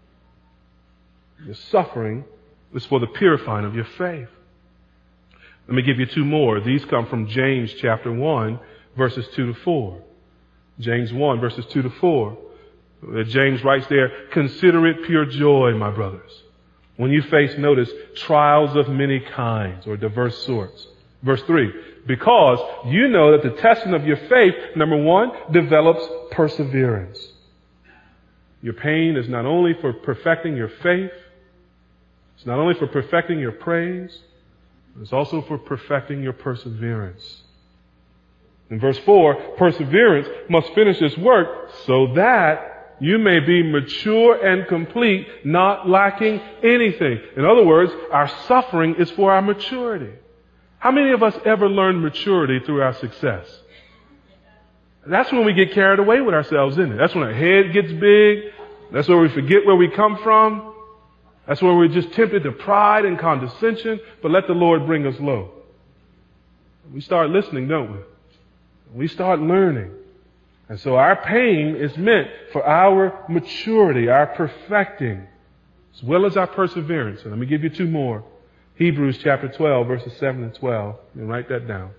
Your suffering is for the purifying of your faith. Let me give you two more. These come from James chapter one, verses two to four. James one, verses two to four. James writes there, consider it pure joy, my brothers, when you face, notice, trials of many kinds or diverse sorts. Verse three, because you know that the testing of your faith, number one, develops perseverance. Your pain is not only for perfecting your faith, it's not only for perfecting your praise, but it's also for perfecting your perseverance. In verse four, perseverance must finish its work so that you may be mature and complete, not lacking anything. In other words, our suffering is for our maturity. How many of us ever learn maturity through our success? That's when we get carried away with ourselves, isn't it? That's when our head gets big. That's where we forget where we come from. That's where we're just tempted to pride and condescension. But let the Lord bring us low. We start listening, don't we? We start learning. And so our pain is meant for our maturity, our perfecting, as well as our perseverance. And let me give you two more. Hebrews chapter twelve, verses seven and twelve. And write that down.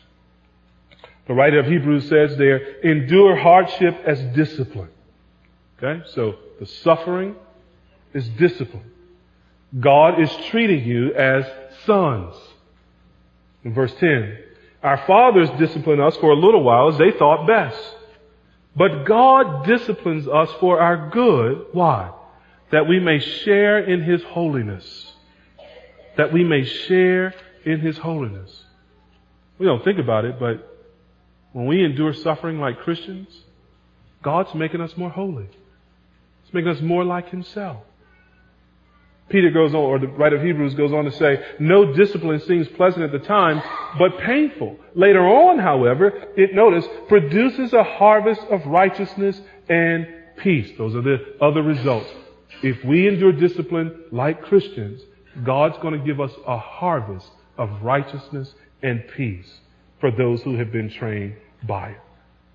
The writer of Hebrews says there, endure hardship as discipline. Okay, so the suffering is discipline. God is treating you as sons. In verse ten, our fathers disciplined us for a little while as they thought best. But God disciplines us for our good. Why? That we may share in His holiness. That we may share in His holiness. We don't think about it, but when we endure suffering like Christians, God's making us more holy. It's making us more like Himself. Peter goes on, or the writer of Hebrews goes on to say, no discipline seems pleasant at the time, but painful. Later on, however, it, notice, produces a harvest of righteousness and peace. Those are the other results. If we endure discipline like Christians, God's going to give us a harvest of righteousness and peace for those who have been trained by it.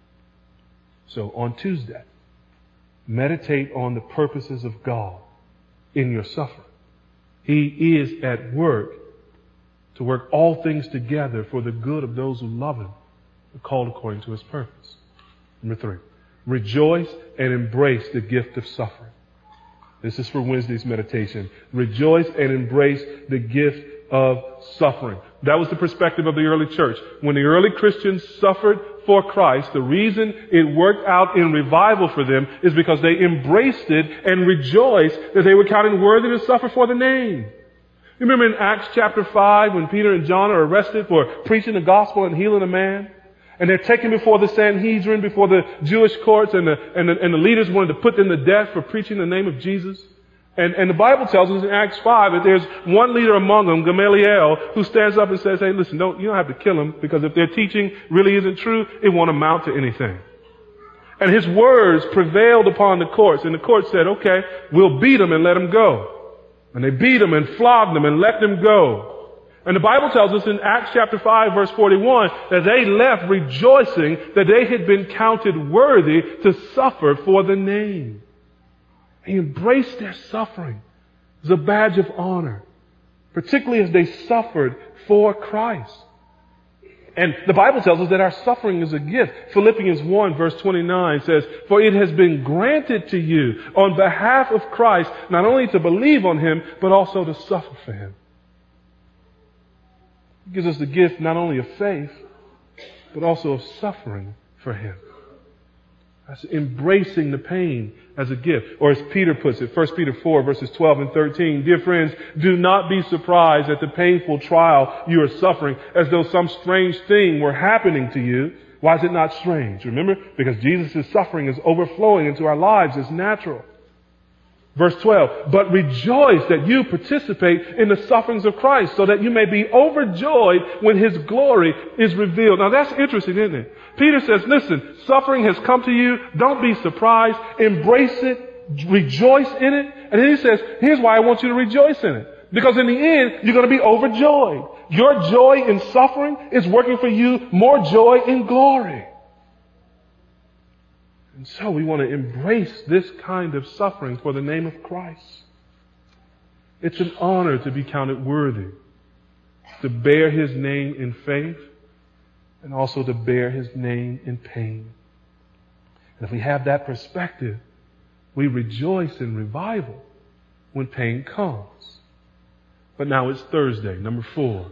So on Tuesday, meditate on the purposes of God in your suffering. He is at work to work all things together for the good of those who love Him, called according to His purpose. Number three, rejoice and embrace the gift of suffering. This is for Wednesday's meditation. Rejoice and embrace the gift of suffering. That was the perspective of the early church. When the early Christians suffered for Christ, the reason it worked out in revival for them is because they embraced it and rejoiced that they were counted worthy to suffer for the name. You remember in Acts chapter five when Peter and John are arrested for preaching the gospel and healing a man? And they're taken before the Sanhedrin, before the Jewish courts, and the, and the, and the leaders wanted to put them to death for preaching the name of Jesus. And, and the Bible tells us in Acts five that there's one leader among them, Gamaliel, who stands up and says, hey, listen, don't, you don't have to kill them, because if their teaching really isn't true, it won't amount to anything. And his words prevailed upon the courts, and the court said, okay, we'll beat them and let them go. And they beat them and flogged them and let them go. And the Bible tells us in Acts chapter five, verse forty-one, that they left rejoicing that they had been counted worthy to suffer for the name. They embraced their suffering as a badge of honor, particularly as they suffered for Christ. And the Bible tells us that our suffering is a gift. Philippians one, verse twenty-nine says, for it has been granted to you on behalf of Christ, not only to believe on Him, but also to suffer for Him. He gives us the gift not only of faith, but also of suffering for Him. That's embracing the pain as a gift. Or as Peter puts it, First Peter four, verses twelve and thirteen, dear friends, do not be surprised at the painful trial you are suffering as though some strange thing were happening to you. Why is it not strange? Remember? Because Jesus' suffering is overflowing into our lives as natural. Verse twelve, but rejoice that you participate in the sufferings of Christ, so that you may be overjoyed when His glory is revealed. Now that's interesting, isn't it? Peter says, listen, suffering has come to you. Don't be surprised. Embrace it. Rejoice in it. And then he says, here's why I want you to rejoice in it. Because in the end, you're going to be overjoyed. Your joy in suffering is working for you more joy in glory. And so we want to embrace this kind of suffering for the name of Christ. It's an honor to be counted worthy, to bear His name in faith, and also to bear His name in pain. And if we have that perspective, we rejoice in revival when pain comes. But now it's Thursday, number four.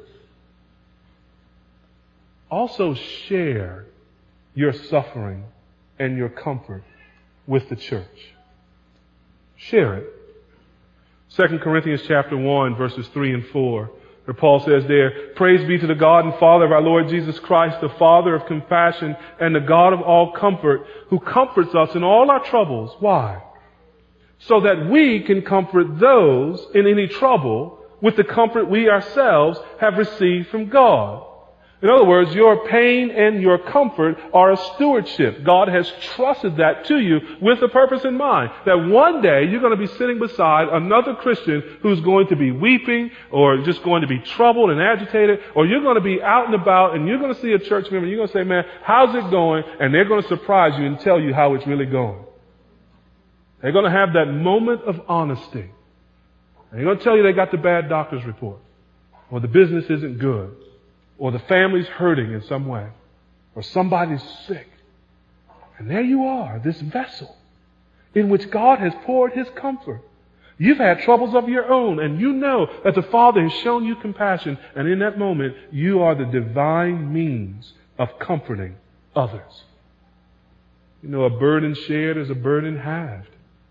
Also share your suffering and your comfort with the church. Share it. Second Corinthians chapter one, verses three and four. Where Paul says there, praise be to the God and Father of our Lord Jesus Christ, the Father of compassion and the God of all comfort, who comforts us in all our troubles. Why? So that we can comfort those in any trouble with the comfort we ourselves have received from God. In other words, your pain and your comfort are a stewardship. God has trusted that to you with a purpose in mind. That one day you're going to be sitting beside another Christian who's going to be weeping or just going to be troubled and agitated, or you're going to be out and about and you're going to see a church member and you're going to say, man, how's it going? And they're going to surprise you and tell you how it's really going. They're going to have that moment of honesty. And they're going to tell you they got the bad doctor's report, or the business isn't good, or the family's hurting in some way, or somebody's sick. And there you are, this vessel in which God has poured His comfort. You've had troubles of your own, and you know that the Father has shown you compassion, and in that moment, you are the divine means of comforting others. You know, a burden shared is a burden halved.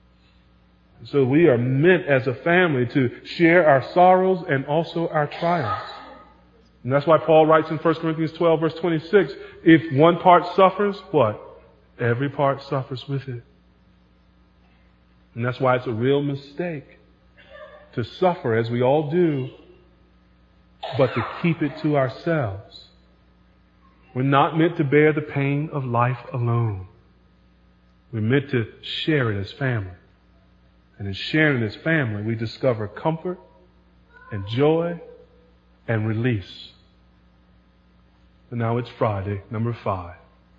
So we are meant as a family to share our sorrows and also our triumphs. And that's why Paul writes in First Corinthians twelve, verse twenty-six, if one part suffers, what? Every part suffers with it. And that's why it's a real mistake to suffer, as we all do, but to keep it to ourselves. We're not meant to bear the pain of life alone. We're meant to share it as family. And in sharing it as family, we discover comfort and joy and release. And now it's Friday, number five.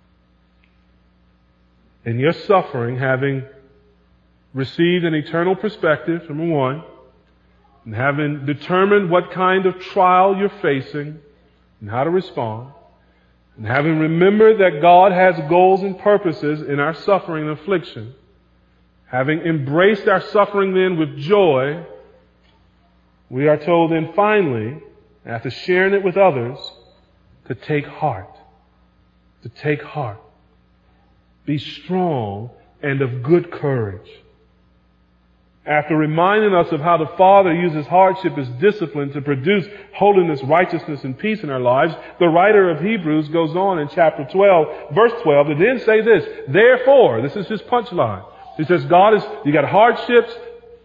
In your suffering, having received an eternal perspective, number one, and having determined what kind of trial you're facing and how to respond, and having remembered that God has goals and purposes in our suffering and affliction, having embraced our suffering then with joy, we are told then finally, after sharing it with others, to take heart. To take heart. Be strong and of good courage. After reminding us of how the Father uses hardship as discipline to produce holiness, righteousness, and peace in our lives, the writer of Hebrews goes on in chapter twelve, verse twelve, to then say this, therefore, this is his punchline. He says, God is, you got hardships,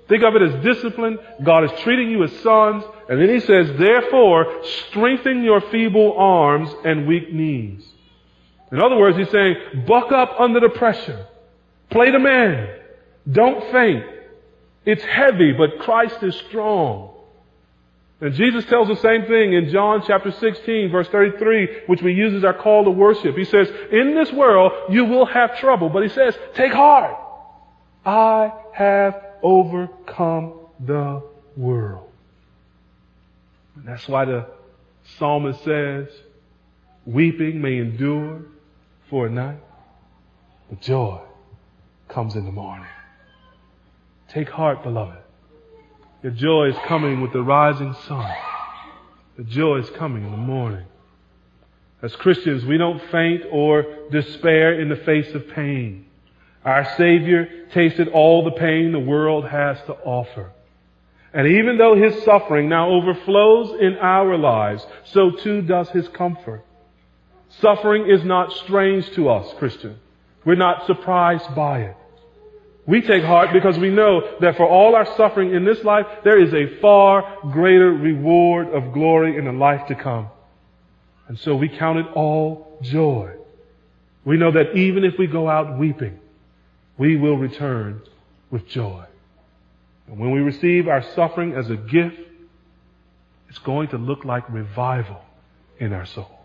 Think of it as discipline. God is treating you as sons. And then he says, therefore, strengthen your feeble arms and weak knees. In other words, he's saying, buck up under the pressure. Play the man. Don't faint. It's heavy, but Christ is strong. And Jesus tells the same thing in John chapter sixteen, verse thirty-three, which we use as our call to worship. He says, in this world you will have trouble. But he says, take heart. I have overcome the world. And that's why the psalmist says, weeping may endure for a night, but joy comes in the morning. Take heart, beloved. Your joy is coming with the rising sun. The joy is coming in the morning. As Christians, we don't faint or despair in the face of pain. Our Savior tasted all the pain the world has to offer. And even though His suffering now overflows in our lives, so too does His comfort. Suffering is not strange to us, Christian. We're not surprised by it. We take heart because we know that for all our suffering in this life, there is a far greater reward of glory in the life to come. And so we count it all joy. We know that even if we go out weeping, we will return with joy. And when we receive our suffering as a gift, it's going to look like revival in our soul.